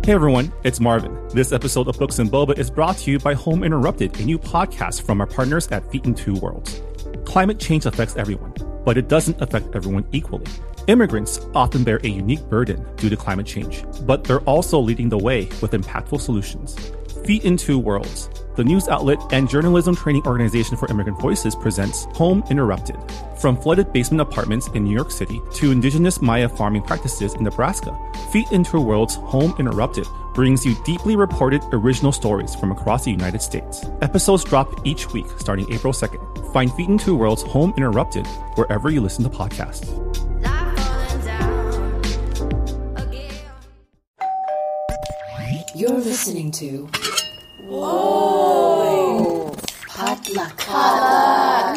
Hey everyone, it's Marvin. This episode of Books and Boba is brought to you by Home Interrupted, a new podcast from our partners at Feet in Two Worlds. Climate change affects everyone, but it doesn't affect everyone equally. Immigrants often bear a unique burden due to climate change, but they're also leading the way with impactful solutions. Feet in Two Worlds, the news outlet and journalism training organization for immigrant voices, presents Home Interrupted. From flooded basement apartments in New York City to indigenous Maya farming practices in Nebraska, Feet in Two Worlds Home Interrupted brings you deeply reported original stories from across the United States. Episodes drop each week starting April 2nd. Find Feet in Two Worlds Home Interrupted wherever you listen to podcasts. You're listening to Whoa! Potluck.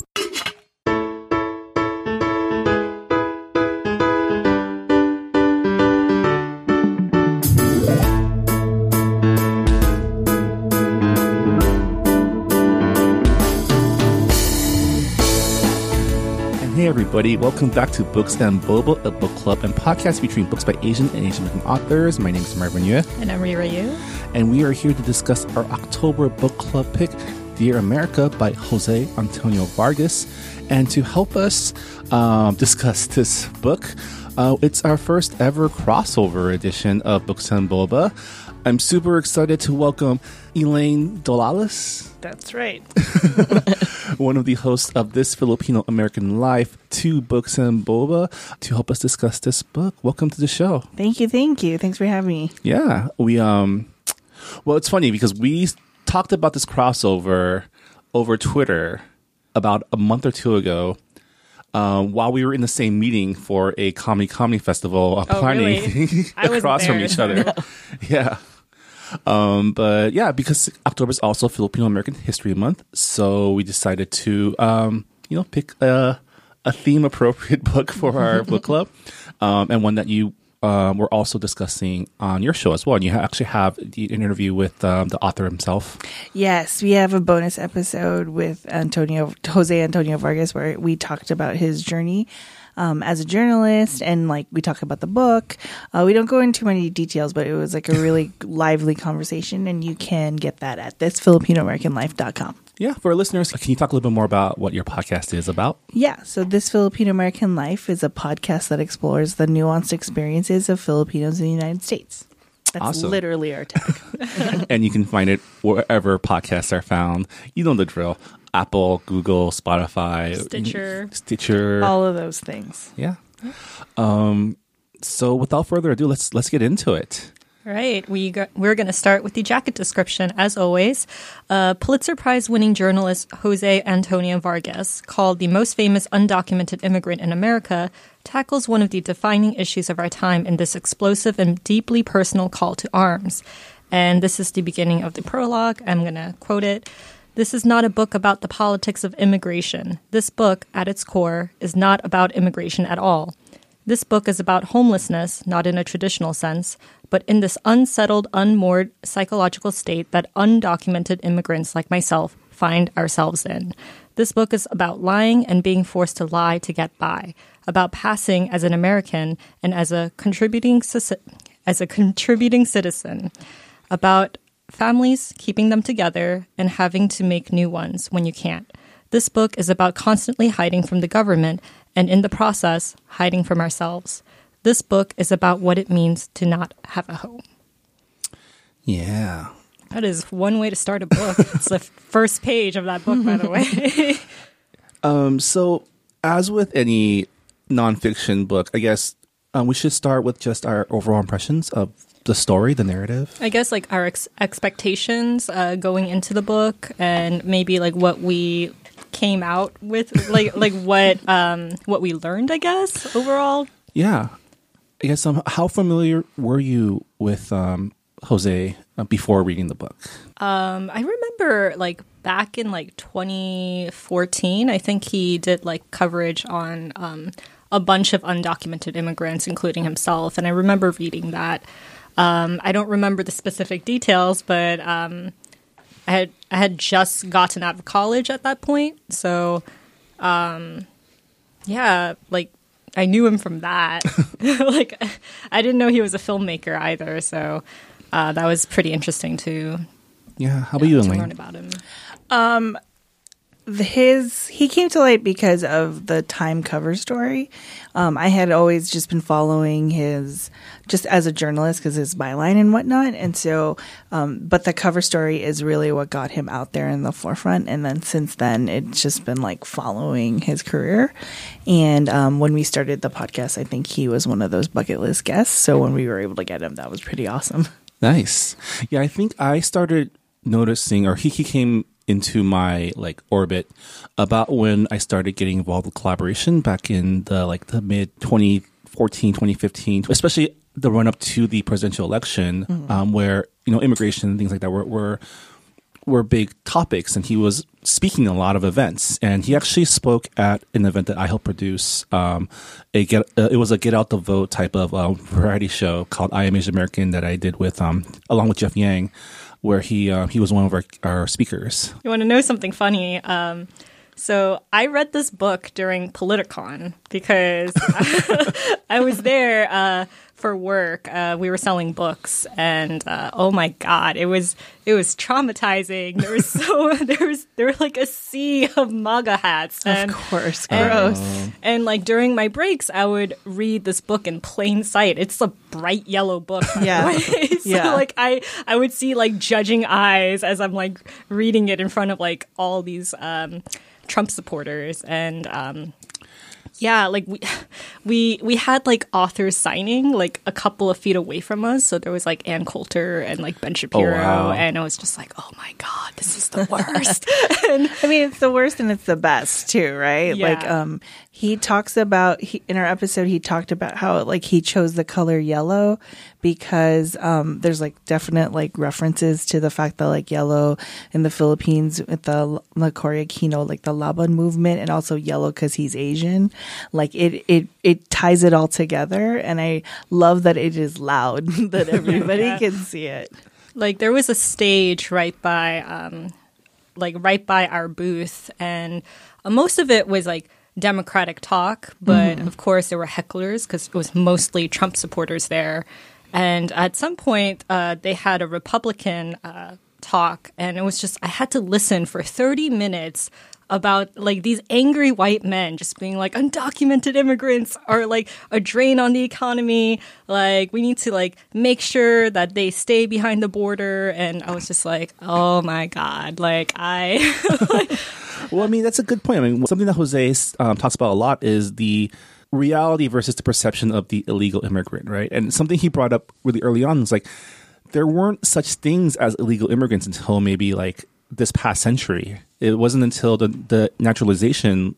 Hey everybody, welcome back to Books and Boba, a book club and podcast featuring books by Asian and Asian American authors. My name is Marvin Yue. And I'm Rira Yu. And we are here to discuss our October book club pick, Dear America by Jose Antonio Vargas. And to help us discuss this book, it's our first ever crossover edition of Books and Boba. I'm super excited to welcome Elaine Dolalis. That's right. One of the hosts of This Filipino American Life, to Books and Boba, to help us discuss this book. Welcome to the show. Thank you. Thanks for having me. Yeah, well, it's funny because we talked about this crossover over Twitter about a month or two ago, while we were in the same meeting for a comedy festival, planning really? across from each other. Yeah. But yeah, because October is also Filipino American History Month, so we decided to, pick a theme appropriate book for our book club, and one that you were also discussing on your show as well. And you actually have the interview with the author himself. Yes, we have a bonus episode with Jose Antonio Vargas, where we talked about his journey as a journalist, and we talk about the book. We don't go into too many details, but it was a really lively conversation, and you can get that at thisfilipinoamericanlife.com. Yeah, for our listeners, can you talk a little bit more about what your podcast is about? Yeah, so This Filipino American Life is a podcast that explores the nuanced experiences of Filipinos in the United States. That's awesome. Literally our tag. And you can find it wherever podcasts are found. You know the drill. Apple, Google, Spotify, Stitcher, all of those things. Yeah. So without further ado, let's get into it. Right. We're going to start with the jacket description, as always. Pulitzer Prize-winning journalist Jose Antonio Vargas, called the most famous undocumented immigrant in America, tackles one of the defining issues of our time in this explosive and deeply personal call to arms. And this is the beginning of the prologue. I'm going to quote it. "This is not a book about the politics of immigration. This book, at its core, is not about immigration at all. This book is about homelessness, not in a traditional sense, but in this unsettled, unmoored psychological state that undocumented immigrants like myself find ourselves in. This book is about lying and being forced to lie to get by, about passing as an American and as a contributing citizen, about families, keeping them together, and having to make new ones when you can't. This book is about constantly hiding from the government and, in the process, hiding from ourselves. This book is about what it means to not have a home." Yeah. That is one way to start a book. It's the first page of that book, by the way. So, as with any nonfiction book, I guess we should start with just our overall impressions of the story, the narrative. I guess our expectations going into the book, and maybe what we came out with, what we learned, I guess, overall. Yeah. I guess how familiar were you with Jose before reading the book? I remember back in 2014, I think he did coverage on a bunch of undocumented immigrants, including himself, and I remember reading that. I don't remember the specific details, but I had just gotten out of college at that point, so I knew him from that. Like, I didn't know he was a filmmaker either. So that was pretty interesting to How about you, to Elaine? learn about him. He came to light because of the Time cover story. I had always just been following his, just as a journalist, because his byline and whatnot. And so, but the cover story is really what got him out there in the forefront. And then since then, it's just been like following his career. And when we started the podcast, I think he was one of those bucket list guests. So when we were able to get him, that was pretty awesome. Nice. Yeah, I think I started noticing, or he came into my like orbit about when I started getting involved with collaboration back in the mid 2014, 2015, especially the run up to the presidential election, where immigration and things like that were big topics, and he was speaking at a lot of events. And he actually spoke at an event that I helped produce. It was a Get Out the Vote type of variety show called I Am Asian American that I did with along with Jeff Yang, where he was one of our speakers. You want to know something funny? So I read this book during Politicon because I was there for work. We were selling books, and oh my god, it was traumatizing. There were like a sea of MAGA hats. And, of course, gross. And like during my breaks, I would read this book in plain sight. It's a bright yellow book. Yeah. So like I would see like judging eyes as I'm like reading it in front of like all these Trump supporters, and like we had like authors signing like a couple of feet away from us. So there was like Ann Coulter and like Ben Shapiro, and I was just like, oh my god, this is the worst. And I mean, it's the worst and it's the best too, right? Yeah. Like, he talks about in our episode, he talked about how like he chose the color yellow because there's like definite like references to the fact that like yellow in the Philippines with the Cory Aquino, like the Laban movement, and also yellow because he's Asian. Like it ties it all together, and I love that it is loud that everybody can see it. Like there was a stage right by our booth, and most of it was like Democratic talk, but of course there were hecklers because it was mostly Trump supporters there. And at some point, they had a Republican talk, and it was just I had to listen for 30 minutes about like these angry white men just being like undocumented immigrants are like a drain on the economy. Like we need to like make sure that they stay behind the border. And I was just like, oh my god, like Well, I mean, that's a good point. I mean, something that Jose talks about a lot is the reality versus the perception of the illegal immigrant, right? And something he brought up really early on was like, there weren't such things as illegal immigrants until maybe like this past century. It wasn't until the naturalization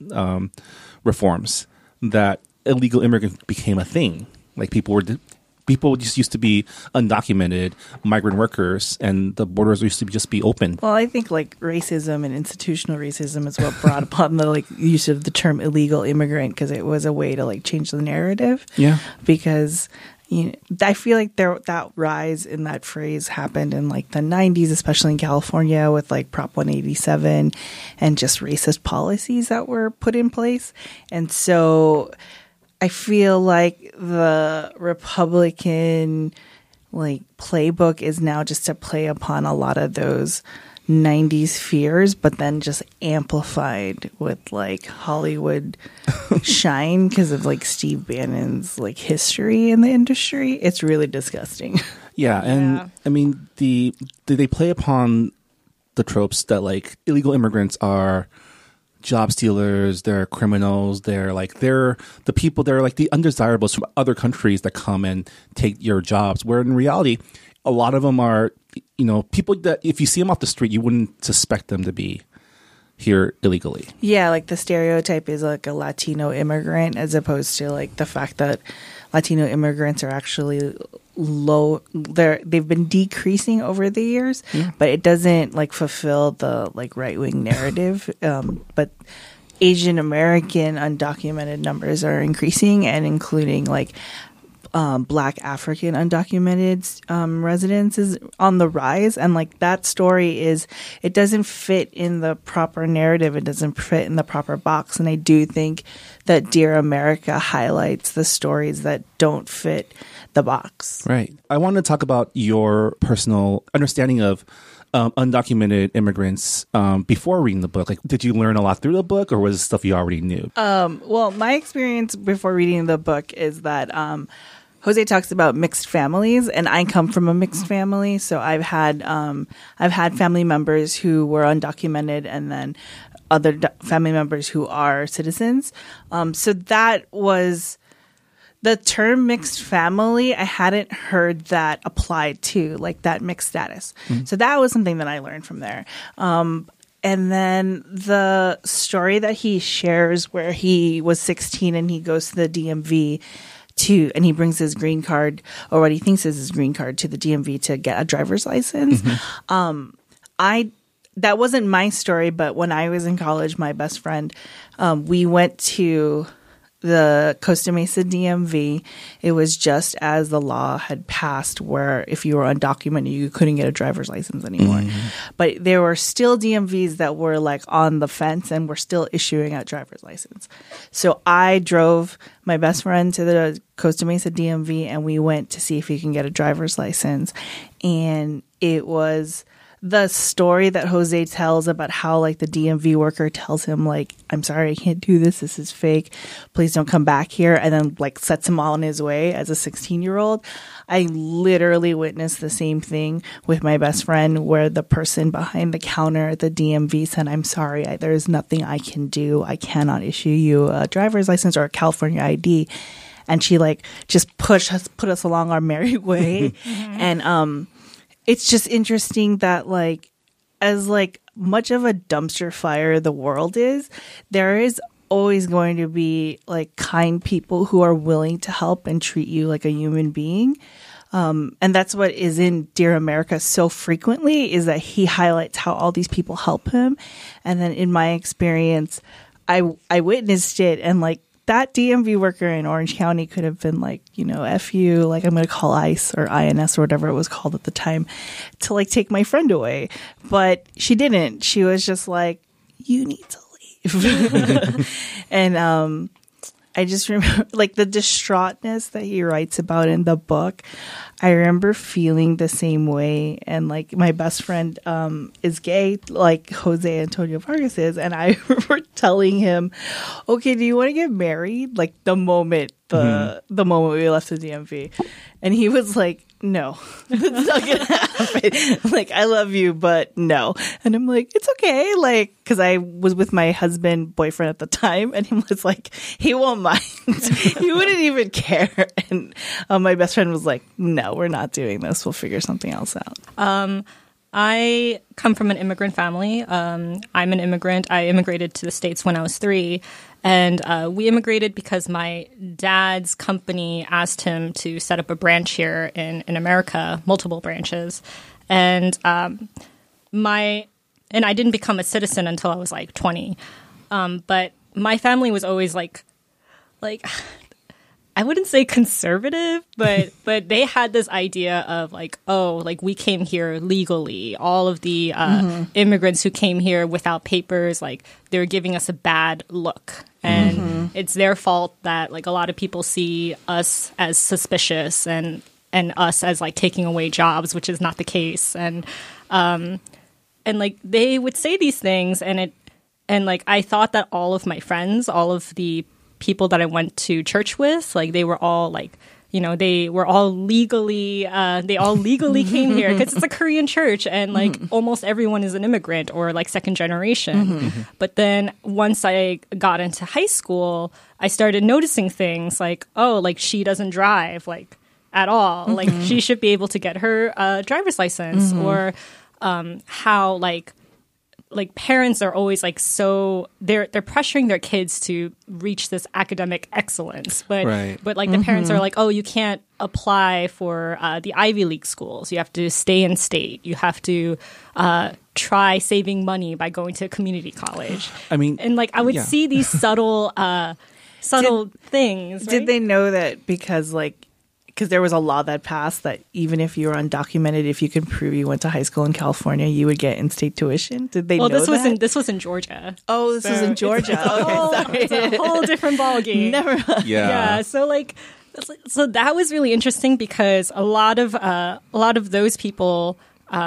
reforms that illegal immigrant became a thing. Like people just used to be undocumented migrant workers, and the borders used to just be open. Well, I think like racism and institutional racism is what brought upon the like use of the term illegal immigrant, because it was a way to like change the narrative. Yeah, because I feel like that rise in that phrase happened in like the 90s, especially in California with like Prop 187 and just racist policies that were put in place. And so I feel like the Republican like playbook is now just to play upon a lot of those 90s fears, but then just amplified with like Hollywood shine because of like Steve Bannon's like history in the industry. It's really disgusting. Yeah, and I mean they play upon the tropes that like illegal immigrants are job stealers, they're criminals, they're the people, they're like the undesirables from other countries that come and take your jobs, where in reality a lot of them are people that if you see them off the street you wouldn't suspect them to be here illegally. Yeah, like the stereotype is like a Latino immigrant, as opposed to like the fact that Latino immigrants are actually low. They've been decreasing over the years, but it doesn't like fulfill the like right wing narrative. But Asian American undocumented numbers are increasing, and including like Black African undocumented residents is on the rise, and like that story it doesn't fit in the proper narrative, it doesn't fit in the proper box, and I do think that Dear America highlights the stories that don't fit the box. Right. I want to talk about your personal understanding of undocumented immigrants before reading the book. Like, did you learn a lot through the book, or was it stuff you already knew? Well, my experience before reading the book is that Jose talks about mixed families, and I come from a mixed family, so I've had family members who were undocumented, and then other family members who are citizens. So that was the term mixed family. I hadn't heard that applied to like that mixed status. So that was something that I learned from there. And then the story that he shares where he was 16 and he goes to the DMV and he brings his green card, or what he thinks is his green card, to the DMV to get a driver's license. That wasn't my story, but when I was in college, my best friend, we went to the Costa Mesa DMV. It was just as the law had passed where if you were undocumented, you couldn't get a driver's license anymore. But there were still DMVs that were like on the fence and were still issuing out driver's license. So I drove my best friend to the Costa Mesa DMV and we went to see if he can get a driver's license. And it was the story that Jose tells about how like the DMV worker tells him like, I'm sorry, I can't do this. This is fake. Please don't come back here. And then like sets him on his way as a 16-year-old. I literally witnessed the same thing with my best friend where the person behind the counter at the DMV said, I'm sorry, there is nothing I can do. I cannot issue you a driver's license or a California ID. And she like just put us along our merry way. And, it's just interesting that like as like much of a dumpster fire the world is, there is always going to be like kind people who are willing to help and treat you like a human being. And that's what is in Dear America so frequently, is that he highlights how all these people help him. And then in my experience, I witnessed it, and like that DMV worker in Orange County could have been like, you know, F you, like I'm going to call ICE or INS or whatever it was called at the time to like take my friend away. But she didn't. She was just like, you need to leave. And I just remember like the distraughtness that he writes about in the book. I remember feeling the same way. And like my best friend is gay, like Jose Antonio Vargas is. And I remember telling him, okay, do you want to get married? Like the moment moment we left the DMV. And he was like, no, it's not going to happen. Like, I love you, but no. And I'm like, it's okay. Like, because I was with my boyfriend at the time, and he was like, he won't mind. He wouldn't even care. And my best friend was like, no, we're not doing this. We'll figure something else out. I come from an immigrant family. I'm an immigrant. I immigrated to the States when I was 3. And we immigrated because my dad's company asked him to set up a branch here in America, multiple branches. And I didn't become a citizen until I was like 20. But my family was always like I wouldn't say conservative, but they had this idea of like, oh, like we came here legally. All of the immigrants who came here without papers, like they were giving us a bad look. And it's their fault that like a lot of people see us as suspicious and us as like taking away jobs, which is not the case. And like they would say these things, and like I thought that all of my friends, all of the people that I went to church with, like they were all like, you know, they were all legally, came here because it's a Korean church, and like almost everyone is an immigrant or like second generation. But then once I got into high school, I started noticing things like, oh, like she doesn't drive like at all. Like she should be able to get her driver's license, or how like parents are always like, so they're pressuring their kids to reach this academic excellence, but like the parents are like, oh, you can't apply for the Ivy League schools. You have to stay in state. You have to try saving money by going to a community college. I mean, and like I would see these subtle things. Did they know that because like because there was a law that passed that even if you were undocumented, if you could prove you went to high school in California, you would get in-state tuition. Did they know this that? this was in Georgia. Oh, this was in Georgia. It's a whole different ballgame. Never. Yeah. So that was really interesting because a lot of those people,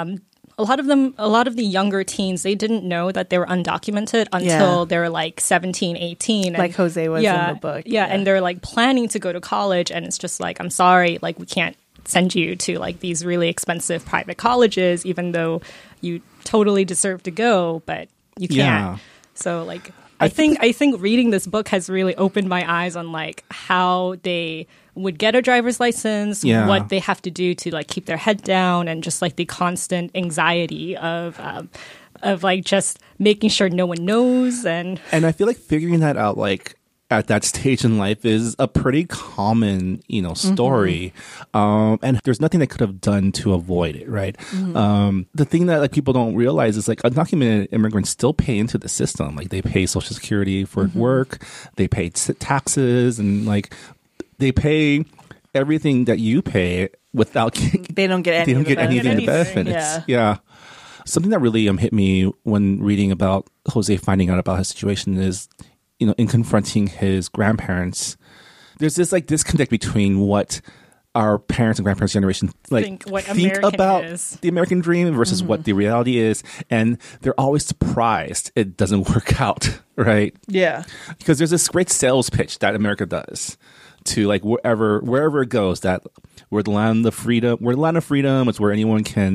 a lot of the younger teens, they didn't know that they were undocumented until they were like 17, 18. Like Jose was in the book. Yeah, and they're like planning to go to college, and it's just like, I'm sorry, like we can't send you to like these really expensive private colleges, even though you totally deserve to go, but you can't. Yeah. So like I think reading this book has really opened my eyes on like how they would get a driver's license, what they have to do to like keep their head down, and just like the constant anxiety of like just making sure no one knows. And I feel like figuring that out like at that stage in life is a pretty common, story. And there's nothing they could have done to avoid it, right? The thing that like people don't realize is like undocumented immigrants still pay into the system. Like they pay Social Security for work, they pay taxes, and like they pay everything that you pay without they don't get any of the anything. benefits. Yeah. Something that really hit me when reading about Jose finding out about his situation is, in confronting his grandparents, there's this like disconnect between what our parents and grandparents' generation think about the American dream versus what the reality is, and they're always surprised it doesn't work out, right? Yeah, because there's this great sales pitch that America does to like wherever it goes, that we're the land of freedom. We're the land of freedom. It's where anyone can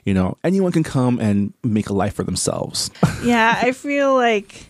come and make a life for themselves. Yeah, I feel like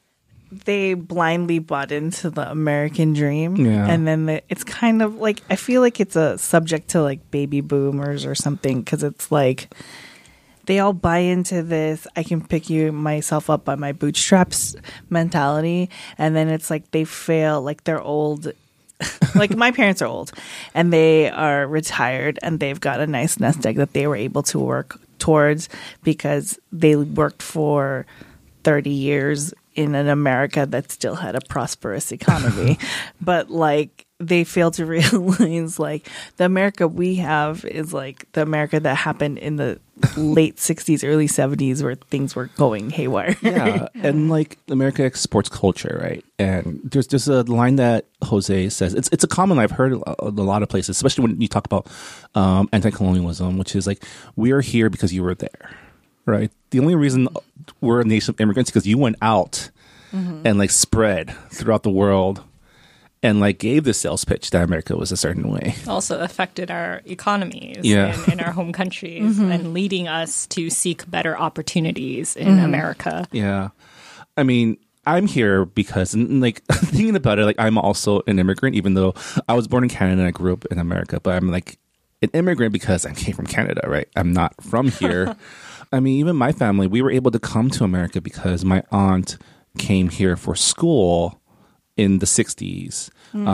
they blindly bought into the American dream. Yeah. And then it's kind of like, I feel like it's a subject to like baby boomers or something, because it's like they all buy into this I can pick myself up by my bootstraps mentality. And then it's like they fail, like they're old. Like my parents are old and they are retired and they've got a nice nest egg that they were able to work towards because they worked for 30 years in an America that still had a prosperous economy. But like they fail to realize like the America we have is like the America that happened in the late 60s, early 70s where things were going haywire. Yeah. And like America exports culture, right? And there's a line that Jose says, it's a common line I've heard a lot of places, especially when you talk about anti-colonialism, which is like, we are here because you were there, right? The only reason we're a nation of immigrants is because you went out and like spread throughout the world and like gave the sales pitch that America was a certain way. Also affected our economies in our home countries and leading us to seek better opportunities in America. Yeah. I mean, I'm here because, and like thinking about it, like I'm also an immigrant, even though I was born in Canada and I grew up in America, but I'm like an immigrant because I came from Canada, right? I'm not from here. I mean, even my family, we were able to come to America because my aunt came here for school in the 60s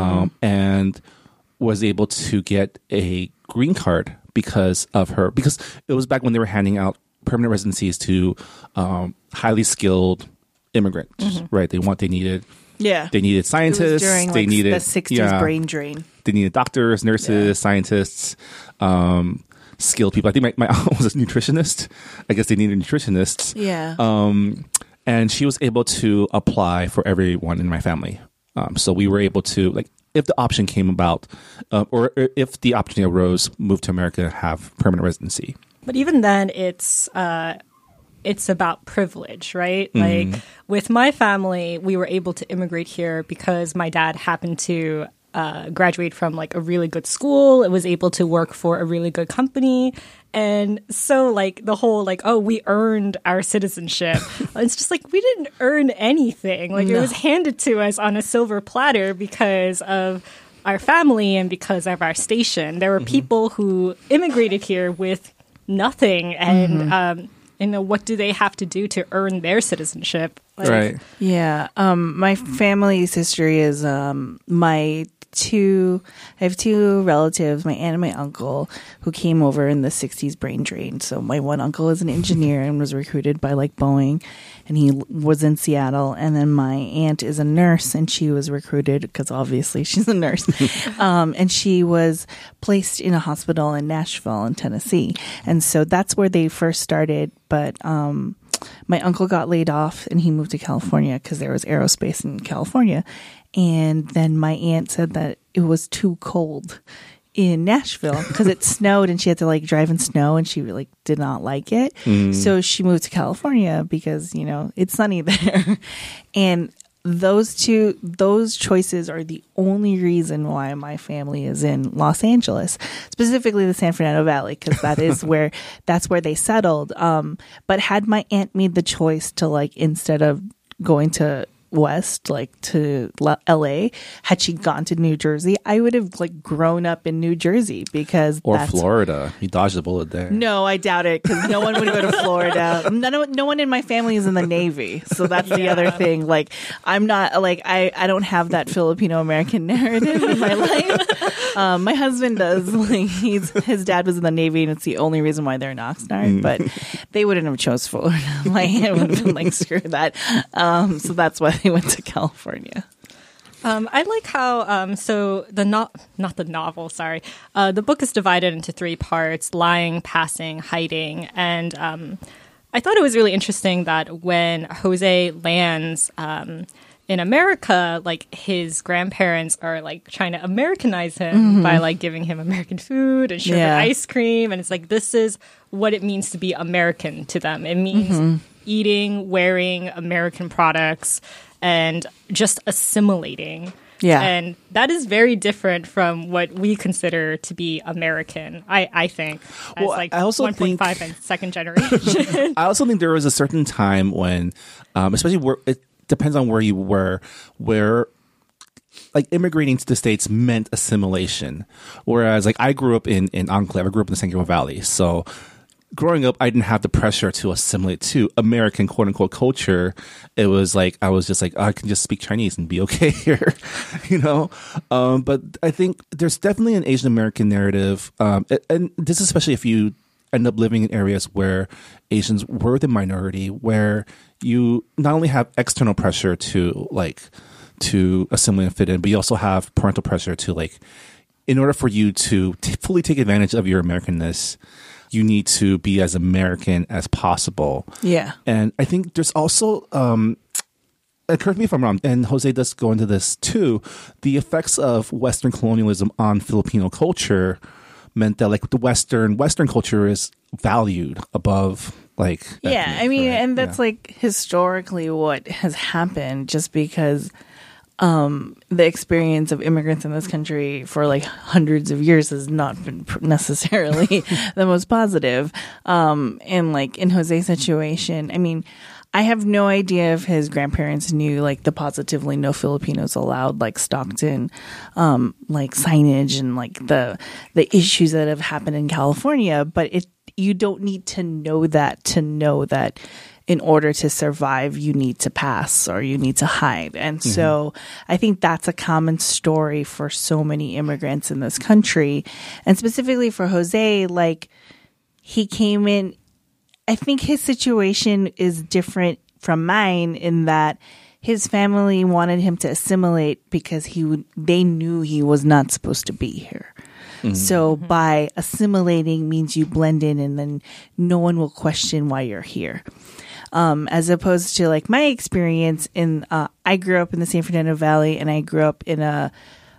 and was able to get a green card because it was back when they were handing out permanent residencies to highly skilled immigrants, right? They needed scientists. During they needed the 60s brain drain. They needed doctors, nurses, scientists, skilled people. I think my aunt was a nutritionist. I guess they needed nutritionists. Yeah. And she was able to apply for everyone in my family. So we were able to, like, if the option came about, or if the opportunity arose, move to America, have permanent residency. But even then, it's about privilege, right? Like with my family, we were able to immigrate here because my dad happened to graduate from like a really good school. It was able to work for a really good company. And so like the whole like, oh, we earned our citizenship. It's just like we didn't earn anything. Like it was handed to us on a silver platter because of our family and because of our station. There were people who immigrated here with nothing and what do they have to do to earn their citizenship? Like, right. Yeah. My family's history is my two relatives, my aunt and my uncle, who came over in the 60s brain drain. So my one uncle is an engineer and was recruited by like Boeing, and he was in Seattle. And then my aunt is a nurse, and she was recruited because obviously she's a nurse. And she was placed in a hospital in Nashville in Tennessee. And so that's where they first started. But my uncle got laid off and he moved to California because there was aerospace in California. And then my aunt said that it was too cold in Nashville because it snowed and she had to like drive in snow, and she like did not like it. So she moved to California because, you know, it's sunny there. And those choices are the only reason why my family is in Los Angeles, specifically the San Fernando Valley, because that's where they settled. But had my aunt made the choice to like, instead of going to west, like to LA, had she gone to New Jersey, I would have like grown up in New Jersey or Florida. You dodged a bullet there. No, I doubt it, because no one would go to Florida. No one in my family is in the Navy, so that's the other thing. Like, I'm not like I don't have that Filipino American narrative in my life. My husband does. Like, his dad was in the Navy, and it's the only reason why they're in Oxnard. But they wouldn't have chose Florida. My aunt would have been like, screw that. So that's why they went to California. I like how so not the novel, sorry. The book is divided into 3 parts: lying, passing, hiding. And I thought it was really interesting that when Jose lands in America, like his grandparents are like trying to Americanize him by like giving him American food and sugar ice cream, and it's like, this is what it means to be American to them. It means eating, wearing American products, and just assimilating. Yeah. And that is very different from what we consider to be American, I think, as like I also 1.5 and second generation. I also think there was a certain time when, especially where it depends on where you were, where like immigrating to the States meant assimilation. Whereas like I grew up in Enclave, I grew up in the San Gabriel Valley. So growing up, I didn't have the pressure to assimilate to American quote unquote culture. It was like, I was just like, I can just speak Chinese and be okay here, you know? But I think there's definitely an Asian American narrative. And this is especially if you end up living in areas where Asians were the minority, where you not only have external pressure to assimilate and fit in, but you also have parental pressure to like, in order for you to fully take advantage of your Americanness, you need to be as American as possible. Yeah. And I think there's also, correct me if I'm wrong, and Jose does go into this too, the effects of Western colonialism on Filipino culture meant that like the Western culture is valued above like. I mean, right? and that's like historically what has happened, just because the experience of immigrants in this country for like hundreds of years has not been necessarily the most positive. And like in Jose's situation, I mean, I have no idea if his grandparents knew like the positively no Filipinos allowed, like Stockton, like signage and like the issues that have happened in California. But you don't need to know that in order to survive, you need to pass or you need to hide. And so I think that's a common story for so many immigrants in this country. And specifically for Jose, like he came in, I think his situation is different from mine in that his family wanted him to assimilate because they knew he was not supposed to be here. So by assimilating means you blend in and then no one will question why you're here. As opposed to like my experience I grew up in the San Fernando Valley, and I grew up in a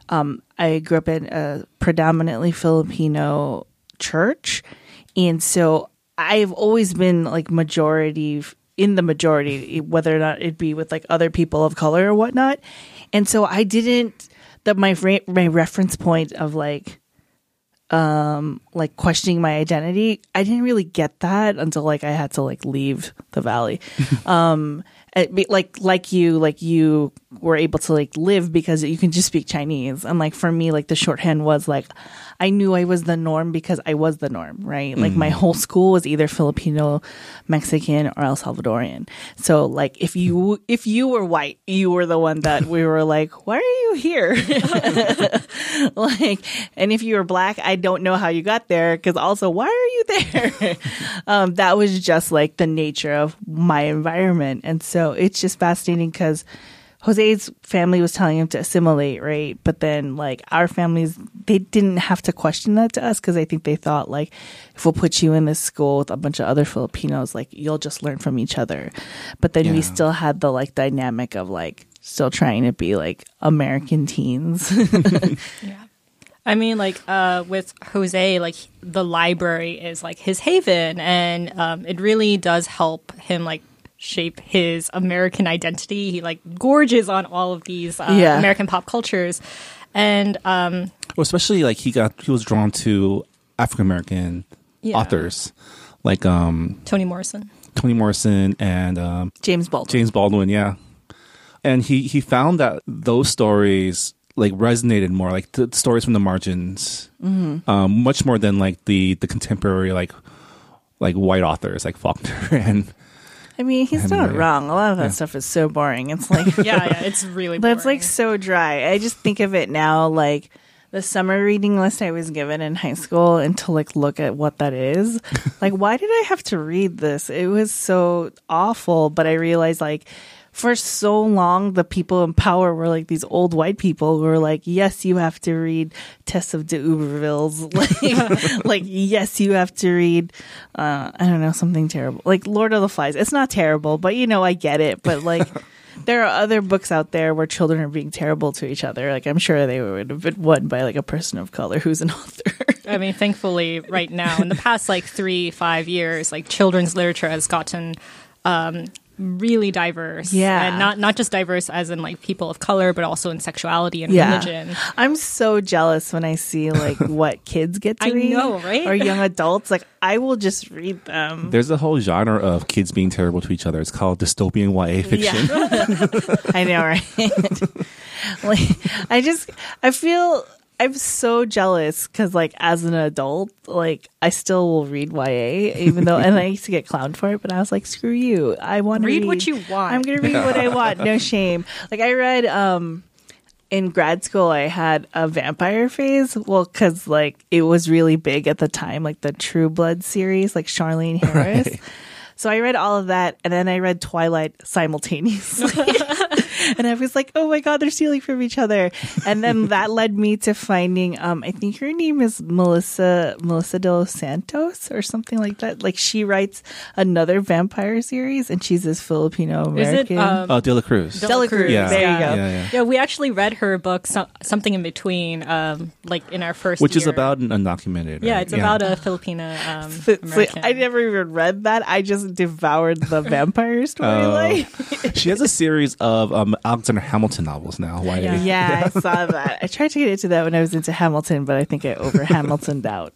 predominantly Filipino church. And so I've always been like majority, whether or not it be with like other people of color or whatnot. And so I didn't, my reference point of like questioning my identity, I didn't really get that until like I had to like leave the valley. And like you were able to like live because you can just speak Chinese. And like for me, like the shorthand was like I knew I was the norm because I was the norm, right? Like my whole school was either Filipino, Mexican, or El Salvadorian. So like if you were white, you were the one that we were like, why are you here? Like, and if you were black, I don't know how you got there because also why are you there? That was just like the nature of my environment. And so it's just fascinating because Jose's family was telling him to assimilate, right? But then, like, our families, they didn't have to question that to us because I think they thought, like, if we'll put you in this school with a bunch of other Filipinos, like, you'll just learn from each other. But then we still had the, like, dynamic of, like, still trying to be, like, American teens. Yeah. I mean, like, with Jose, like, the library is, like, his haven, and it really does help him, like, shape his American identity. He like gorges on all of these American pop cultures, and well, especially like he was drawn to African American authors like Toni Morrison and James Baldwin, yeah. And he found that those stories like resonated more, like the stories from the margins, much more than like the contemporary like white authors like Faulkner and. I mean, he's not wrong. A lot of that stuff is so boring. It's like, it's really boring. But it's like so dry. I just think of it now like the summer reading list I was given in high school and to like look at what that is. Like, why did I have to read this? It was so awful. But I realized like for so long, the people in power were like these old white people who were like, yes, you have to read Tess of D'Urberville's. Like, yes, you have to read, I don't know, something terrible. Like Lord of the Flies. It's not terrible, but you know, I get it. But like, there are other books out there where children are being terrible to each other. Like, I'm sure they would have been won by like a person of color who's an author. I mean, thankfully, right now, in the past like 3-5 years, like children's literature has gotten really diverse, and not just diverse as in like people of color, but also in sexuality and religion. I'm so jealous when I see like what kids get to read. I know, right? Or young adults. Like I will just read them. There's a whole genre of kids being terrible to each other. It's called dystopian YA fiction. Yeah. I know, right? Like I feel I'm so jealous because, like, as an adult, like, I still will read YA, even though, and I used to get clowned for it, but I was like, screw you. I want to read what you want. I'm going to read what I want. No shame. Like, I read, in grad school, I had a vampire phase. Well, because, like, it was really big at the time, like the True Blood series, like Charlene Harris. Right. So I read all of that, and then I read Twilight simultaneously. And I was like, oh my God, they're stealing from each other. And then that led me to finding, I think her name is Melissa de los Santos or something like that. Like she writes another vampire series and she's this Filipino American. Is it De La Cruz? De La Cruz. Yeah. There you go. Yeah, we actually read her book, Something in Between, like in our first Which year. is about an undocumented. Right? Yeah, it's about a Filipina American. I never even read that. I just devoured the vampire storyline. She has a series of Alexander Hamilton novels now. Yeah, I saw that. I tried to get into that when I was into Hamilton, but I think I over Hamiltoned out.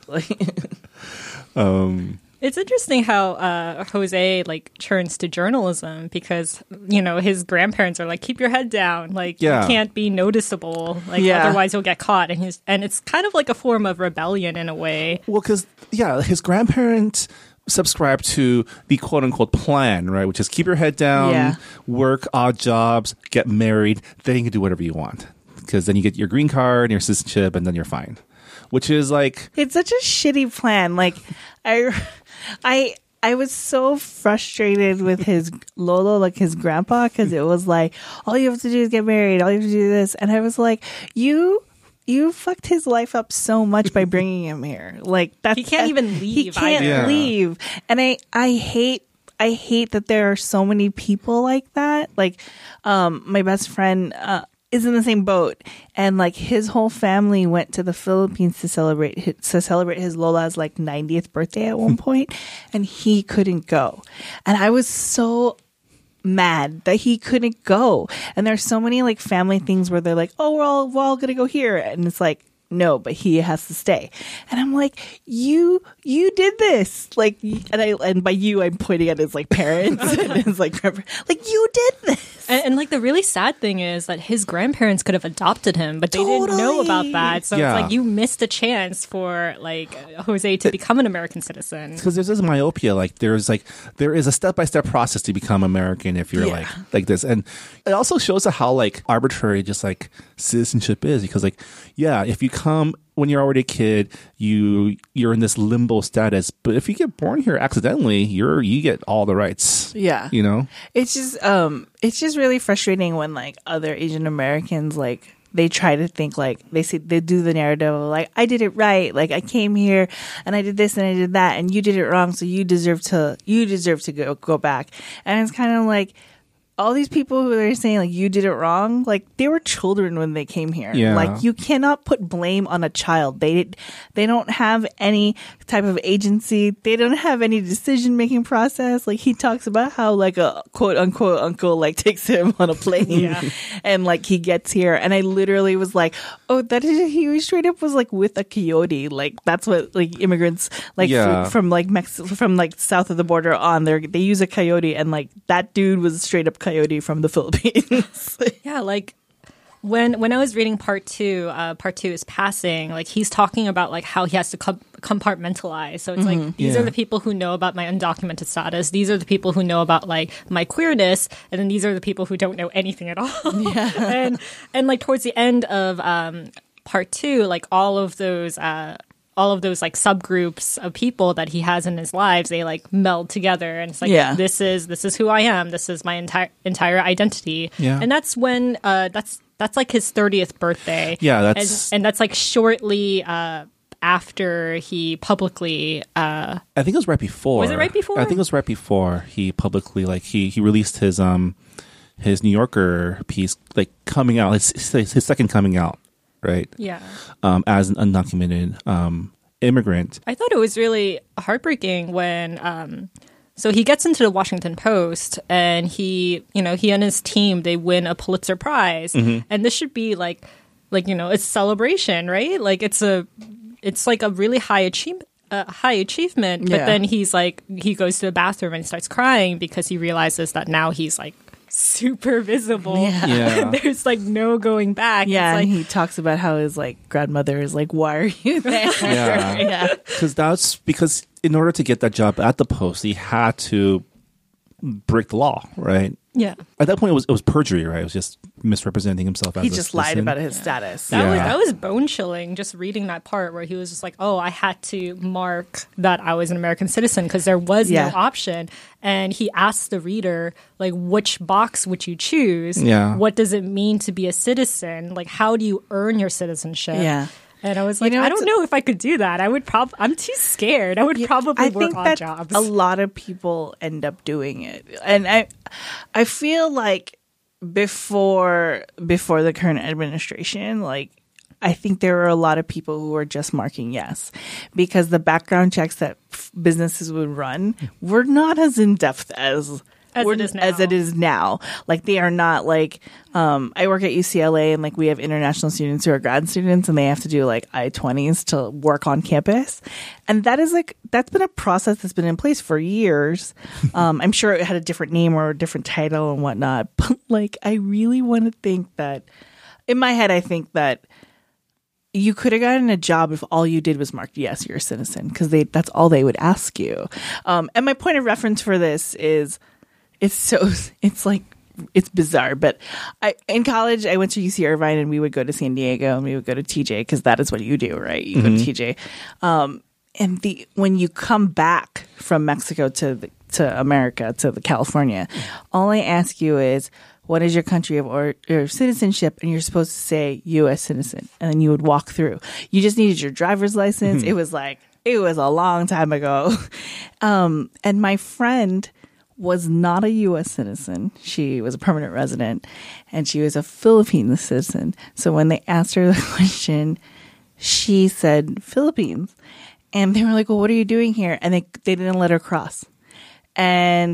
It's interesting how Jose like turns to journalism because you know his grandparents are like, keep your head down, like you can't be noticeable, like otherwise you'll get caught, and it's kind of like a form of rebellion in a way. Well, because his grandparents subscribe to the quote-unquote plan, right? Which is keep your head down, work odd jobs, get married, then you can do whatever you want. Because then you get your green card and your citizenship, and then you're fine. Which is like... It's such a shitty plan. Like, I was so frustrated with his Lolo, like his grandpa, because it was like, all you have to do is get married, all you have to do this. And I was like, You fucked his life up so much by bringing him here. Like he can't even leave. He can't leave. And I hate that there are so many people like that. Like, my best friend is in the same boat, and like his whole family went to the Philippines to celebrate his Lola's like 90th birthday at one point, and he couldn't go. And I was so mad that he couldn't go. And there's so many like family things where they're like, oh, we're all gonna go here, and it's like, no, but he has to stay. And I'm like, you did this. Like, and by you, I'm pointing at his like parents and his like you did this. And like the really sad thing is that his grandparents could have adopted him, but they didn't know about that. So it's like you missed a chance for like Jose to become an American citizen. Because there's this myopia, like there is a step-by-step process to become American if you're like this. And it also shows how like arbitrary just like citizenship is, because like, yeah, if you come when you're already a kid, you're in this limbo status. But if you get born here accidentally, you get all the rights. Yeah. You know? It's just really frustrating when like other Asian Americans like they try to think like they do the narrative of like, I did it right, like I came here and I did this and I did that and you did it wrong, so you deserve to go back. And it's kind of like all these people who are saying like you did it wrong, like they were children when they came here. Yeah. Like you cannot put blame on a child. They don't have any type of agency. They don't have any decision making process. Like he talks about how like a quote unquote uncle like takes him on a plane and like he gets here. And I literally was like, oh, he straight up was like with a coyote. Like that's what like immigrants like from like Mexico, from like south of the border on there, they use a coyote, and like that dude was straight up coyote from the Philippines. Yeah, like when I was reading part two is passing, like he's talking about like how he has to compartmentalize. So it's like these are the people who know about my undocumented status. These are the people who know about like my queerness, and then these are the people who don't know anything at all. Yeah. and like towards the end of part two, like all of those like subgroups of people that he has in his lives, they like meld together, and it's like this is who I am. This is my entire identity. Yeah. And that's when that's like his 30th birthday. Yeah, and that's like shortly after he publicly I think it was right before. Was it right before? I think it was right before he publicly like he released his New Yorker piece, like coming out, his second coming out. Right. Yeah. As an undocumented immigrant. I thought it was really heartbreaking when so he gets into the Washington Post, and he and his team, they win a Pulitzer Prize, and this should be like it's celebration, right? Like it's like a really high achievement. But then he goes to the bathroom and starts crying because he realizes that now he's like super visible. Yeah. There's like no going back. Yeah, like, and he talks about how his like grandmother is like, why are you there? Yeah. Because in order to get that job at the Post, he had to break the law, right? Yeah. At that point, it was perjury, right? It was just misrepresenting himself as he just lied about his status. That was bone chilling, just reading that part where he was just like, oh, I had to mark that I was an American citizen because there was no option. And he asked the reader, like, which box would you choose? Yeah. What does it mean to be a citizen? Like, how do you earn your citizenship? Yeah. And I was like, I don't know if I could do that. I'm too scared. I would probably work odd jobs. A lot of people end up doing it. And I feel like before the current administration, like, I think there were a lot of people who were just marking yes, because the background checks that businesses would run were not as in depth as it is now. Like they are not like, I work at UCLA, and like we have international students who are grad students, and they have to do like I-20s to work on campus. And that's been a process that's been in place for years. I'm sure it had a different name or a different title and whatnot. But like, I really want to think that in my head, I think that you could have gotten a job if all you did was mark, yes, you're a citizen, because that's all they would ask you. And my point of reference for this is, it's bizarre, but in college, I went to UC Irvine, and we would go to San Diego, and we would go to TJ, because that is what you do, right? You go to TJ. And when you come back from Mexico to America, to California, all I ask you is, what is your country of your citizenship? And you're supposed to say U.S. citizen. And then you would walk through. You just needed your driver's license. It was a long time ago. And my friend was not a U.S. citizen. She was a permanent resident, and she was a Philippine citizen. So when they asked her the question, she said Philippines. And they were like, well, what are you doing here? And they didn't let her cross. And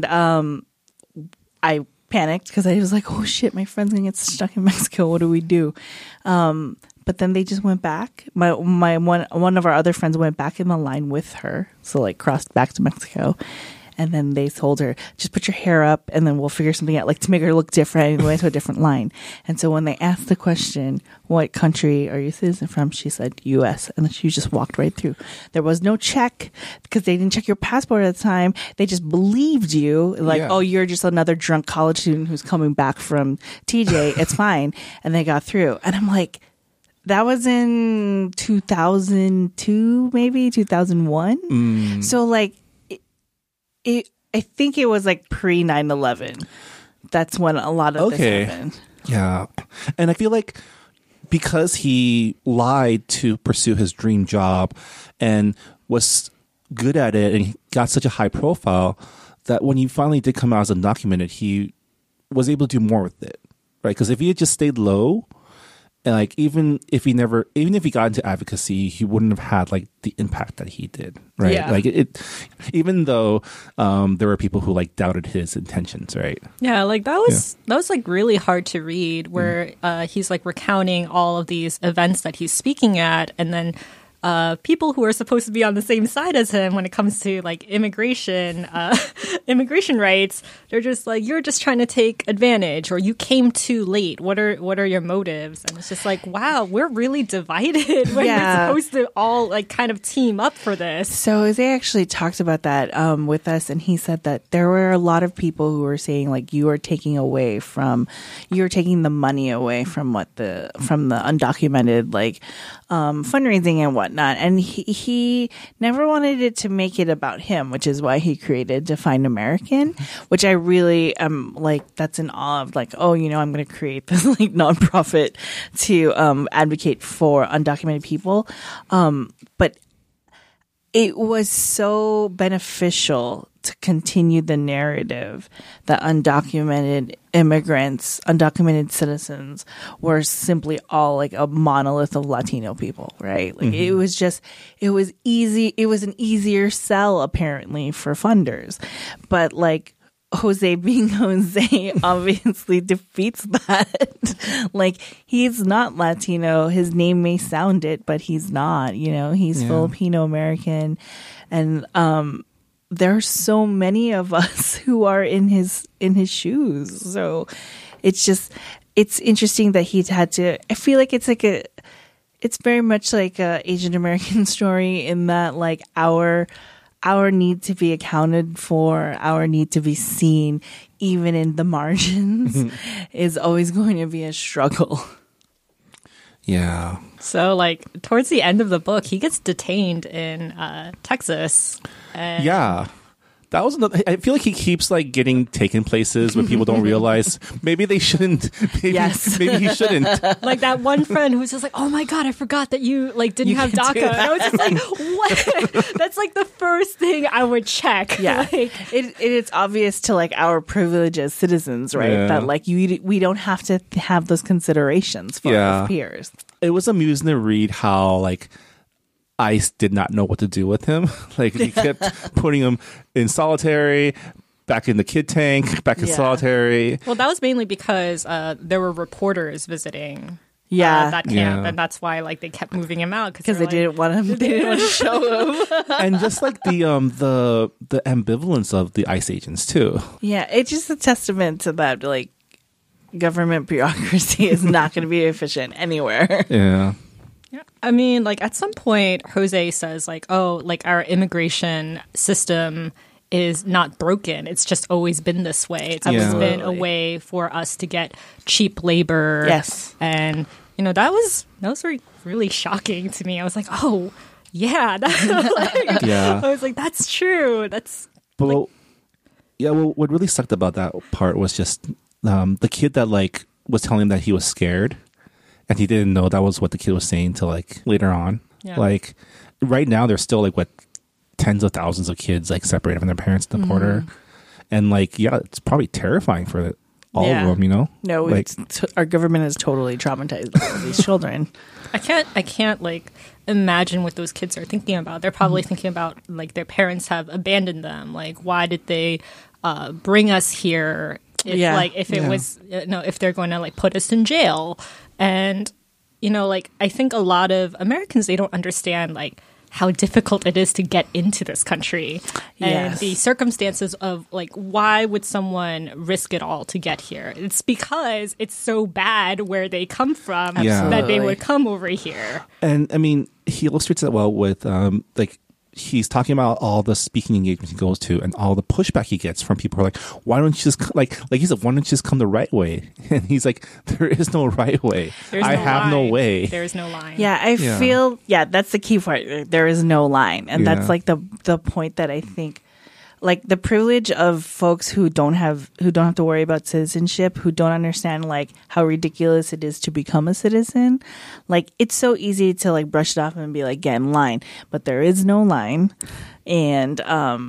I panicked because I was like, oh shit, my friend's gonna get stuck in Mexico. What do we do? but then they just went back. My one of our other friends went back in the line with her, so like crossed back to Mexico. And then they told her, just put your hair up and then we'll figure something out, like to make her look different and go into a different line. And so when they asked the question, what country are you a citizen from? She said, U.S. And then she just walked right through. There was no check because they didn't check your passport at the time. They just believed you, like, oh, you're just another drunk college student who's coming back from TJ. It's fine. And they got through. And I'm like, that was in 2002, maybe 2001. So like, I think it was like pre 9/11. That's when a lot of this happened. Yeah. And I feel like because he lied to pursue his dream job and was good at it and he got such a high profile that when he finally did come out as undocumented, he was able to do more with it. Right? Because if he had just stayed low, and like even if he got into advocacy, he wouldn't have had like the impact that he did, right? Yeah. Like it even though there were people who like doubted his intentions, right? Yeah, like that was like really hard to read, where he's like recounting all of these events that he's speaking at, and then people who are supposed to be on the same side as him when it comes to like immigration rights, they're just like, you're just trying to take advantage, or you came too late. What are your motives? And it's just like, wow, we're really divided when we're supposed to all like kind of team up for this. So Jose actually talked about that with us, and he said that there were a lot of people who were saying like you're taking the money away from the undocumented like fundraising and whatnot. And he never wanted it to make it about him, which is why he created Define American, which I really am like, that's in awe of, like, oh, I'm going to create this like nonprofit to advocate for undocumented people. But it was so beneficial to continue the narrative that undocumented immigrants, undocumented citizens were simply all like a monolith of Latino people, right? Like it was easy. It was an easier sell apparently for funders, but like Jose being Jose obviously defeats that. Like he's not Latino. His name may sound it, but he's not, he's Filipino American. And, there are so many of us who are in his shoes. So it's interesting that he's had to, I feel like it's very much like a Asian American story in that like our need to be accounted for, our need to be seen, even in the margins, is always going to be a struggle. Yeah. So, like, towards the end of the book, he gets detained in Texas. Yeah. That was another, I feel like he keeps like getting taken places where people don't realize maybe they shouldn't. Maybe he shouldn't. Like that one friend who was just like, "Oh my god, I forgot that you like didn't have DACA." And I was just like, "What?" That's like the first thing I would check. Yeah, like, it's obvious to like our privilege as citizens, right? Yeah. That like we don't have to have those considerations for our peers. It was amusing to read how like ICE did not know what to do with him. Like they kept putting him in solitary, back in the kid tank, back in solitary. Well, that was mainly because there were reporters visiting that camp, and that's why like they kept moving him out because they didn't want him. They didn't want to show him. And just like the ambivalence of the ICE agents too. Yeah, it's just a testament to that. Like government bureaucracy is not going to be efficient anywhere. Yeah. Yeah. I mean, like at some point, Jose says like, oh, like our immigration system is not broken. It's just always been this way. It's always been a way for us to get cheap labor. Yes. And, that was really shocking to me. I was like, oh, yeah. I was like, that's true. But what really sucked about that part was just the kid that like was telling him that he was scared. And he didn't know that was what the kid was saying till like later on. Yeah. Like right now, there's still like tens of thousands of kids like separated from their parents at the border, and like it's probably terrifying for all of them. No, like our government is totally traumatized by these children. I can't like imagine what those kids are thinking about. They're probably thinking about like their parents have abandoned them. Like why did they bring us here? If they're going to like put us in jail. And like, I think a lot of Americans, they don't understand, like, how difficult it is to get into this country and the circumstances of, like, why would someone risk it all to get here? It's because it's so bad where they come from that they would come over here. And I mean, he illustrates that well with like, he's talking about all the speaking engagements he goes to and all the pushback he gets from people who are like, why don't you just like he said, why don't you just come the right way? And he's like, there is no right way. I have no way. There is no line. Yeah, I feel that's the key part. There is no line. And that's like the point that I think, like, the privilege of folks who don't have to worry about citizenship, who don't understand, like, how ridiculous it is to become a citizen. Like, it's so easy to, like, brush it off and be like, get in line, but there is no line. And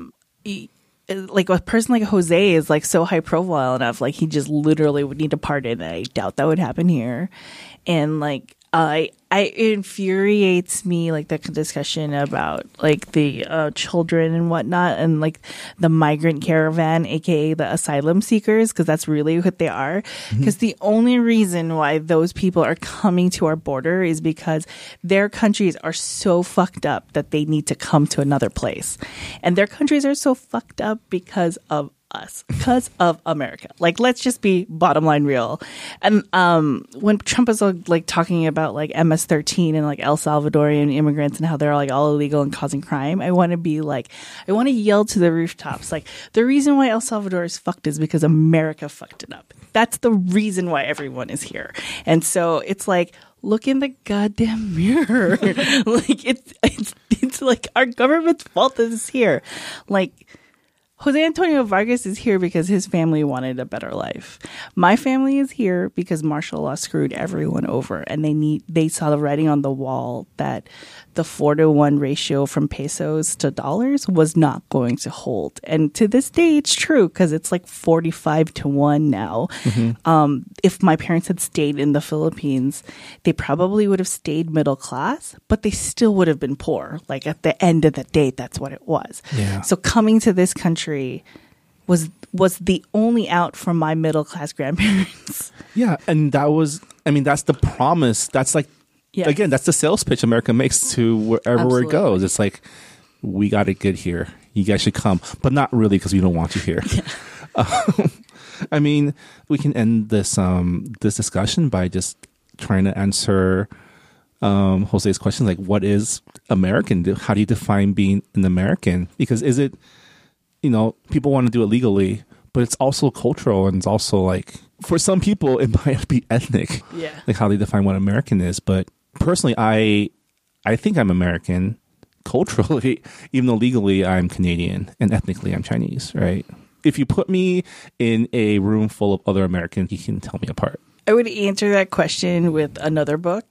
like, a person like Jose is, like, so high profile enough, like, he just literally would need to pardon, and I doubt that would happen here. And, like, it infuriates me, like, the discussion about, like, the children and whatnot, and, like, the migrant caravan, aka the asylum seekers, because that's really what they are. Because the only reason why those people are coming to our border is because their countries are so fucked up that they need to come to another place, and their countries are so fucked up because of us, because of America. Like, let's just be bottom line real. And when Trump is, like, talking about, like, MS-13 and, like, El Salvadorian immigrants and how they're, like, all illegal and causing crime, I want to yell to the rooftops, like, the reason why El Salvador is fucked is because America fucked it up. That's the reason why everyone is here. And so it's like, look in the goddamn mirror. Like, it's like our government's fault that it's here. Like, Jose Antonio Vargas is here because his family wanted a better life. My family is here because martial law screwed everyone over, and they saw the writing on the wall that the 4-to-1 ratio from pesos to dollars was not going to hold. And to this day, it's true because it's like 45-1 now. If my parents had stayed in the Philippines, they probably would have stayed middle class, but they still would have been poor. Like, at the end of the day, that's what it was. Yeah. So coming to this country was the only out for my middle class grandparents. Yeah, and that's the promise. That's like, again, that's the sales pitch America makes to wherever it goes. It's like, we got it good here. You guys should come, but not really, because we don't want you here. I mean, we can end this discussion by just trying to answer Jose's question, like, what is American? How do you define being an American? Because is it, people want to do it legally, but it's also cultural, and it's also, like, for some people, it might be ethnic. Yeah. Like, how they define what American is. But personally, I think I'm American culturally, even though legally I'm Canadian and ethnically I'm Chinese, right? If you put me in a room full of other Americans, you can tell me apart. I would answer that question with another book.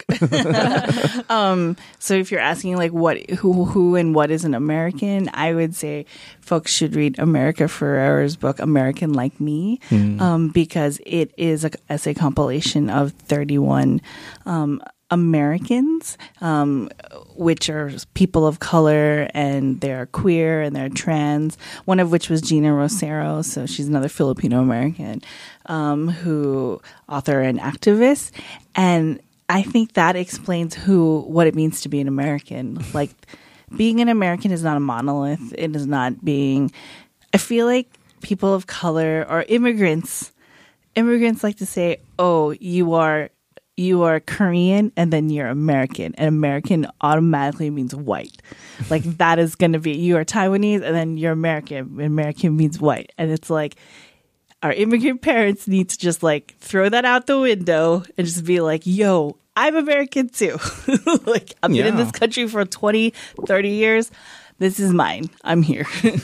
So if you're asking, like, who and what is an American, I would say folks should read America Ferrera's book, American Like Me, because it is a essay compilation of 31 Americans, which are people of color, and they're queer and they're trans, one of which was Gina Rosero. So she's another Filipino American, who author and activist. And I think that explains what it means to be an American. Like, being an American is not a monolith. It is not being, I feel like people of color or immigrants like to say, oh, you are Korean and then you're American, and American automatically means white. Like, that is going to be, you are Taiwanese and then you're American. American means white. And it's like, our immigrant parents need to just, like, throw that out the window and just be like, yo, I'm American too. Like, I've been in this country for 20, 30 years. This is mine. I'm here.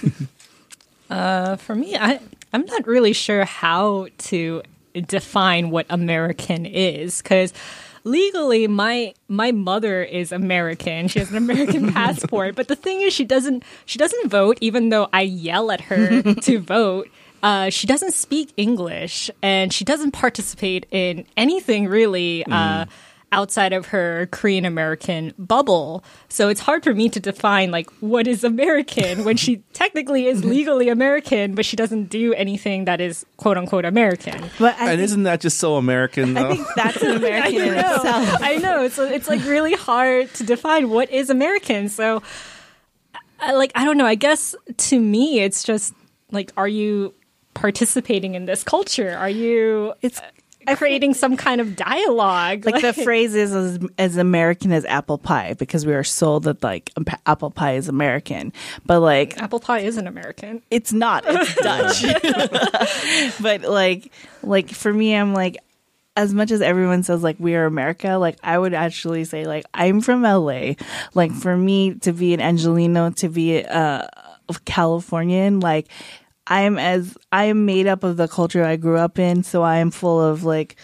For me, I'm not really sure how to define what American is, because legally my mother is American. She has an American passport, but the thing is, she doesn't vote, even though I yell at her to vote. She doesn't speak English, and she doesn't participate in anything really outside of her Korean American bubble. So it's hard for me to define like what is American when she technically is legally American, but she doesn't do anything that is quote unquote American. But And isn't that just so American, though? I think that's an American in itself. I know. So it's like really hard to define what is American. So I don't know. I guess to me, it's just like, are you participating in this culture? Are you creating some kind of dialogue? Like the phrase is as American as apple pie, because we are sold that like apple pie is American, but like apple pie isn't American. it's not. It's Dutch. But like for me, I'm like, as much as everyone says like we are America, like I would actually say like I'm from LA. Like for me to be an Angelino, to be a Californian, like I am made up of the culture I grew up in, so I'm full of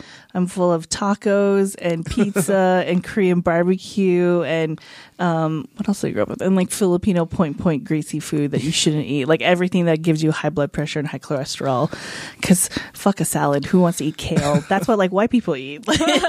tacos and pizza and Korean barbecue and what else did I grow up with? And like Filipino point greasy food that you shouldn't eat. Like everything that gives you high blood pressure and high cholesterol. Because fuck a salad. Who wants to eat kale? That's what like white people eat.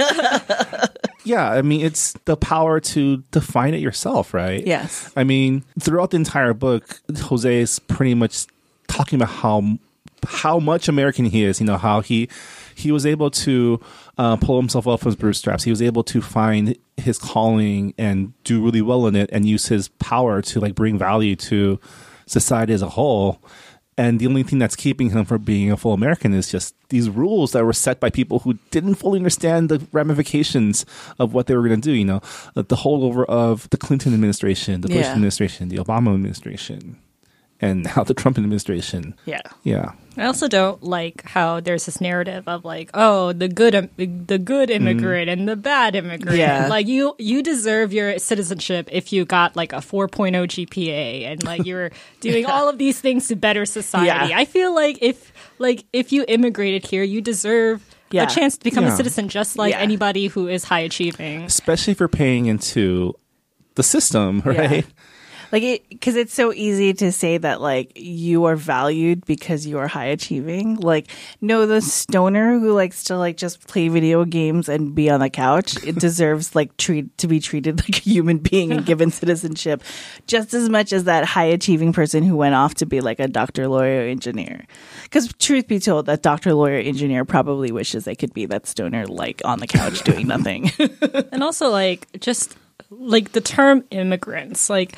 Yeah, I mean, it's the power to define it yourself, right? Yes. I mean, throughout the entire book, Jose is pretty much talking about how much American he is. You know, how he was able to pull himself up from his bootstraps. He was able to find his calling and do really well in it, and use his power to like bring value to society as a whole. And the only thing that's keeping him from being a full American is just these rules that were set by people who didn't fully understand the ramifications of what they were going to do. You know, the holdover of the Clinton administration, the Bush administration, the Obama administration, and now the Trump administration. Yeah. Yeah. I also don't like how there's this narrative of like, oh, the good immigrant and the bad immigrant. Yeah. Like you deserve your citizenship if you got like a 4.0 GPA and like you're doing all of these things to better society. Yeah. I feel like if you immigrated here, you deserve a chance to become a citizen just like anybody who is high achieving. Especially if you're paying into the system, right? Yeah. Like because it's so easy to say that like you are valued because you are high achieving. Like, no, the stoner who likes to like just play video games and be on the couch, it deserves like to be treated like a human being and given citizenship just as much as that high achieving person who went off to be like a doctor, lawyer, engineer. Because truth be told, that doctor, lawyer, engineer probably wishes they could be that stoner like on the couch doing nothing. And also like just like the term immigrants, like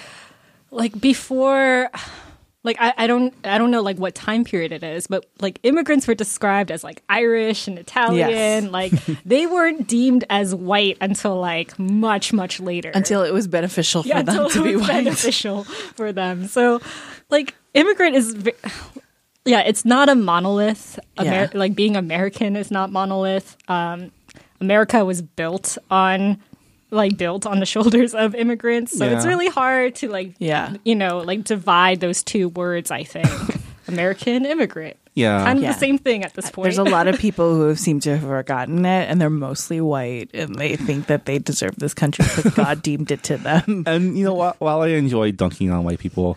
before, like I don't know like what time period it is, but like immigrants were described as like Irish and Italian. Yes. Like they weren't deemed as white until like much later. Until it was beneficial for them to be white. Beneficial for them. So like immigrant is, it's not a monolith. Like being American is not monolith. America was built on the shoulders of immigrants. So it's really hard to divide those two words, I think. American, immigrant. Yeah. Kind of the same thing at this point. There's a lot of people who seem to have forgotten it, and they're mostly white, and they think that they deserve this country because God deemed it to them. And, you know, while I enjoy dunking on white people,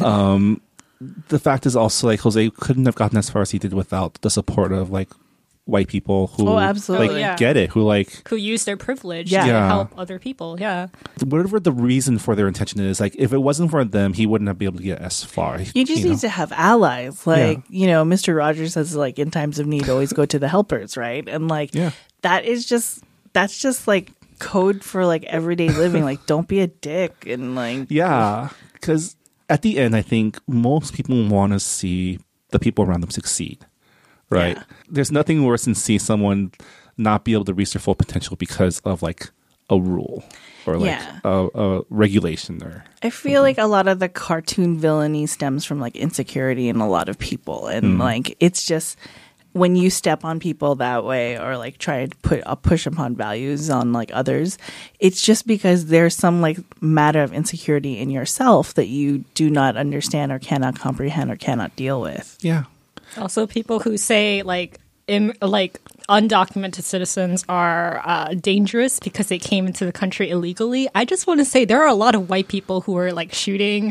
the fact is also like Jose couldn't have gotten as far as he did without the support of like white people who absolutely. get it, who use their privilege to help other people. Yeah. Whatever the reason for their intention is, like if it wasn't for them, he wouldn't have been able to get as far. You just need to have allies. Like, you know, Mr. Rogers says like in times of need, always go to the helpers, right? And like that's just like code for like everyday living. Like don't be a dick and like because at the end, I think most people want to see the people around them succeed. Right. Yeah. There's nothing worse than see someone not be able to reach their full potential because of like a rule or like a regulation. Or I feel like a lot of the cartoon villainy stems from like insecurity in a lot of people. And like it's just when you step on people that way or like try to push upon values on like others, it's just because there's some like matter of insecurity in yourself that you do not understand or cannot comprehend or cannot deal with. Yeah. Also, people who say like undocumented citizens are dangerous because they came into the country illegally. I just want to say there are a lot of white people who are like shooting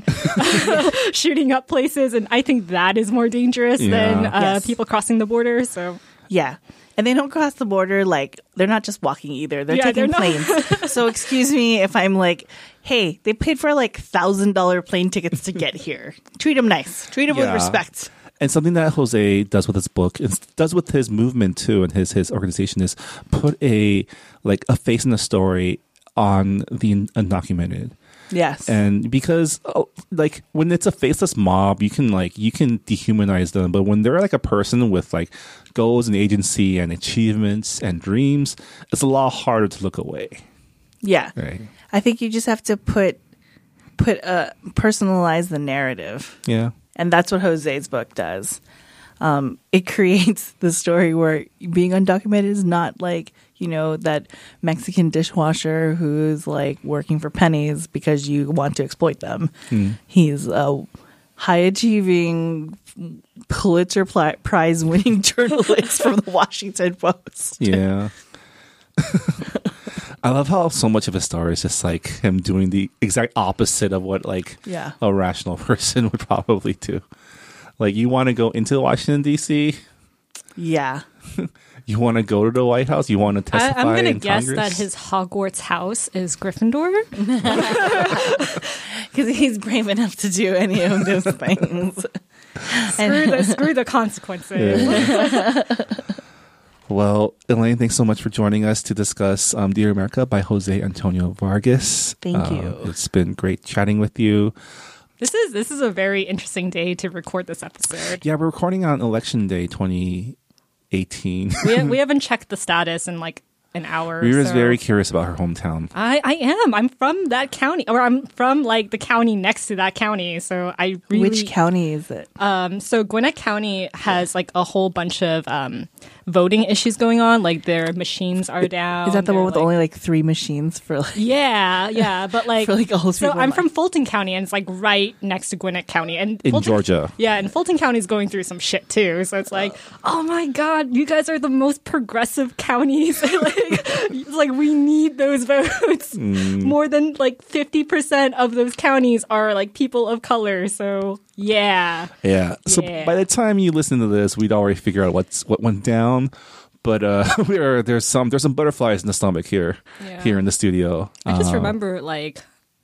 up places, and I think that is more dangerous than people crossing the border. So yeah. And they don't cross the border like they're not just walking either. They're taking planes. So excuse me if I'm like, hey, they paid for like $1,000 plane tickets to get here. Treat them nice. Treat them with respect. And something that Jose does with his book, and does with his movement too, and his organization, is put a face in the story on the undocumented. Yes. And because when it's a faceless mob, you can dehumanize them, but when they're like a person with like goals and agency and achievements and dreams, it's a lot harder to look away. Yeah. Right. I think you just have to personalize the narrative. Yeah. And that's what Jose's book does. It creates the story where being undocumented is not like, that Mexican dishwasher who's like working for pennies because you want to exploit them. He's a high achieving Pulitzer Prize winning journalist from the Washington Post. Yeah. I love how so much of his story is just like him doing the exact opposite of what a rational person would probably do. Like, you want to go into Washington, D.C.? Yeah. You want to go to the White House? You want to testify in Congress? I'm going to guess that his Hogwarts house is Gryffindor. Because he's brave enough to do any of those things. Screw the consequences. Yeah. Well, Elaine, thanks so much for joining us to discuss Dear America by Jose Antonio Vargas. Thank you. It's been great chatting with you. This is a very interesting day to record this episode. Yeah, we're recording on Election Day 2018. We haven't checked the status in like an hour. Rira's very curious about her hometown. I am. I'm from that county, or I'm from like the county next to that county. So I really. Which county is it? So Gwinnett County has like a whole bunch of voting issues going on. Like their machines are down. Is that the one with only like 3 machines for like? Yeah. But like, for like all those so people I'm from Fulton County, and it's like right next to Gwinnett County, and in Georgia. Yeah, and Fulton County is going through some shit too. So it's like, oh my god, you guys are the most progressive counties. It's like we need those votes. More than like 50% of those counties are like people of color. So yeah. So by the time you listen to this, we'd already figured out what went down. But there's some butterflies in the stomach here in the studio. I just remember like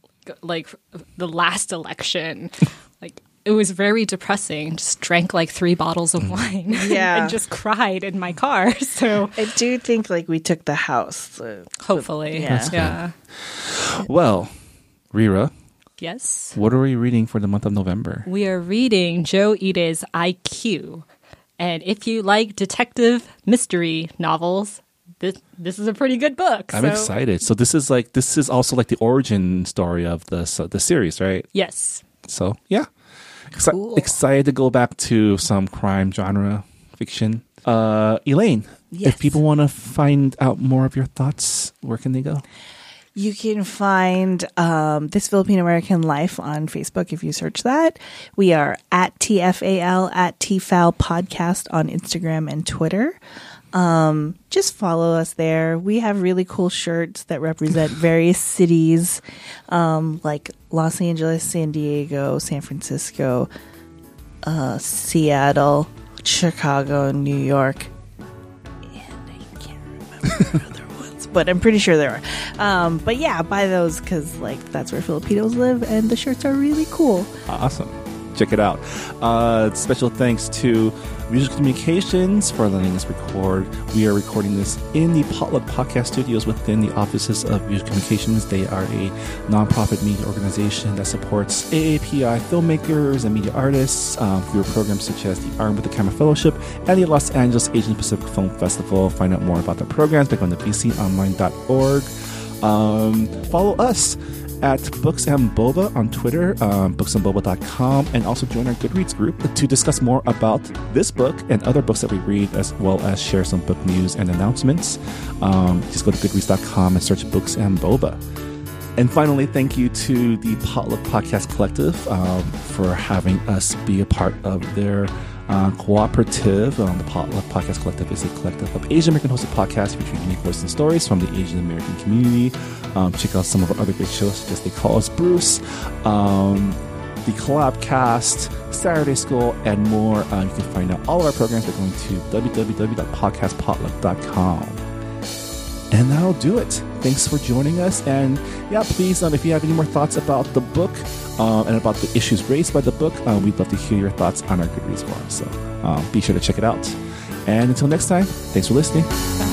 the last election, like it was very depressing. Just drank like 3 bottles of wine and just cried in my car. So I do think like we took the house. Hopefully. Yeah. Well, Rira. Yes. What are we reading for the month of November? We are reading Joe Ide's IQ. And if you like detective mystery novels, this is a pretty good book. I'm excited. So this is also like the origin story of the series, right? Yes. So yeah. Cool. Excited to go back to some crime genre fiction. Elaine, if people want to find out more of your thoughts, where can they go? You can find This Philippine American Life on Facebook if you search that. We are at TFAL, at TFAL Podcast on Instagram and Twitter. Just follow us there. We have really cool shirts that represent various cities like Los Angeles, San Diego, San Francisco, Seattle, Chicago, New York. And I can't remember other ones, but I'm pretty sure there are. But yeah, buy those because like that's where Filipinos live and the shirts are really cool. Awesome. Check it out. Special thanks to Music Communications for letting us record. We are recording this in the Potluck Podcast Studios within the offices of Music Communications. They are a nonprofit media organization that supports AAPI filmmakers and media artists through programs such as the Armed with the Camera Fellowship and the Los Angeles Asian Pacific Film Festival. Find out more about the programs by going to bconline.org. Follow us at Books and Boba on Twitter, booksandboba.com, and also join our Goodreads group to discuss more about this book and other books that we read, as well as share some book news and announcements. Just go to goodreads.com and search Books and Boba. And finally, thank you to the Potluck Podcast Collective for having us be a part of their cooperative. The Potluck Podcast Collective is a collective of Asian American hosted podcasts featuring unique voices and stories from the Asian American community. Check out some of our other great shows, such as They Call Us Bruce, the Collabcast, Saturday School, and more. You can find out all of our programs by going to www.podcastpotluck.com. And that'll do it. Thanks for joining us. And yeah, please, if you have any more thoughts about the book and about the issues raised by the book, we'd love to hear your thoughts on our Goodreads forum. So be sure to check it out. And until next time, thanks for listening. Bye.